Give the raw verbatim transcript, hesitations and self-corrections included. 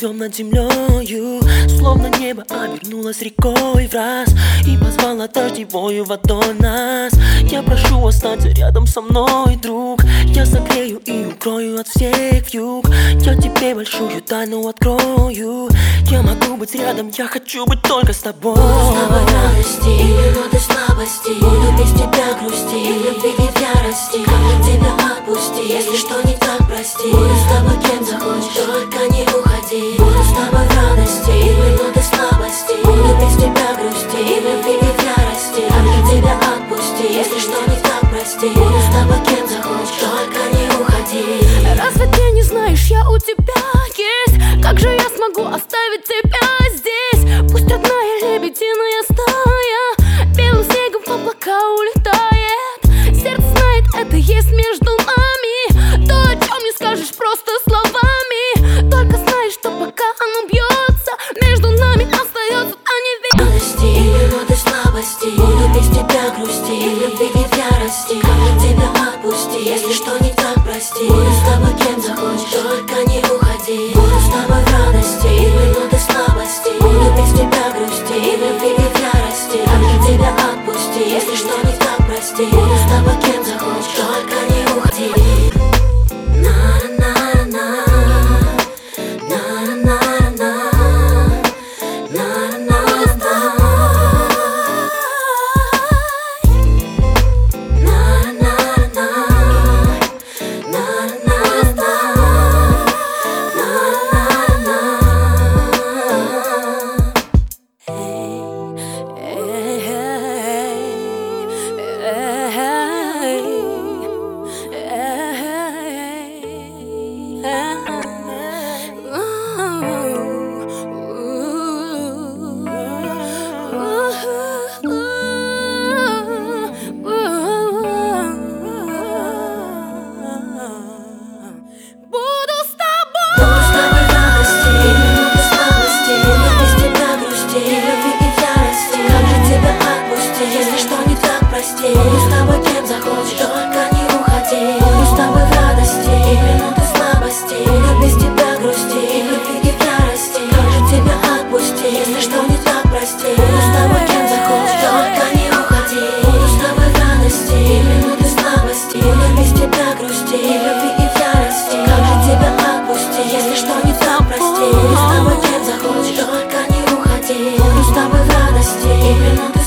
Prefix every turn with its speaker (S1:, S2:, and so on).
S1: идем над землею, словно небо обернулось рекой в раз и позвала дождевою водой нас. Я прошу, останься рядом со мной, друг. Я согрею и укрою от всех вьюг. Я тебе большую тайну открою. Я могу быть рядом, я хочу быть только с тобой.
S2: Буду с тобой в радости и минуты слабости. Буду без тебя грусти и в любви в ярости. Как же тебя отпусти, если что не так, прости. Буду с тобой кем захочешь, только не уходи. Буду с тобой в радости и минуты слабости. Буду без тебя грусти и в любви в ярости. Как же тебя отпусти, если что не так, прости. Буду с тобой кем захочешь, только не уходи.
S3: Разве ты не знаешь, я у тебя есть? Как же я смогу оставить тебя здесь? Пусть родная лебединая стая белым снегом в облака улетает. Сердце знает, это есть между нами. То, о чем не скажешь просто словами. Только знаешь, что пока оно бьется, между нами остается, а не ведь.
S2: Радости и минуты слабости. Буду без тебя грусти и в любви в ярости. Как же тебя отпусти, если что не так, прости. Буду с тобой кем захочешь, только не уходи. Буду с тобой в радости и минуты слабости. Буду без тебя грусти и в любви в ярости. Как же тебя отпусти, если что не так, прости. Буду с тобой кем захочешь, только не уходи. Буду с тобой кем захочешь, только не уходи. Буду с тобой в радости и минуты слабости. Буду без тебя грусти и в любви в ярости. Как же тебя отпусти, если что не так, прости. Буду с тобой кем захочешь, только не уходи. Буду с тобой в радости и минуты слабости. Буду без тебя грусти и в любви в ярости. Как же тебя отпусти, если что не так, прости. Буду с тобой кем захочешь, только не уходи. Буду с тобой в радости и минуты